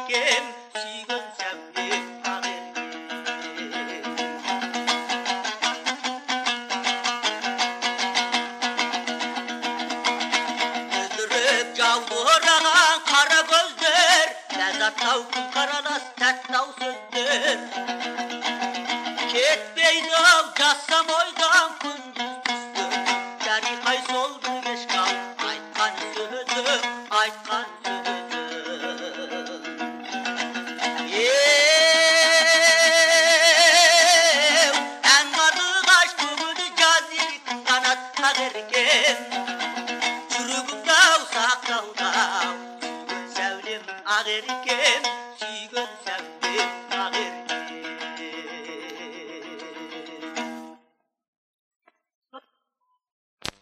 еркем, сүйген сәулем ақ еркем. Өздіріп жаудыраған қара көздер, ләззаттау күн қаралас тәттау сөздер. Кетпейді-ау жазсам ойдан күндіз түсті, жариқай сол бір кешке айтқан сөзім, айтқан сөзім. Ән қарлығаш көңілі жаз еркін қанат қақ еркем, жүрегімді-ау сақтауда, сүйген сәулем ақ еркем.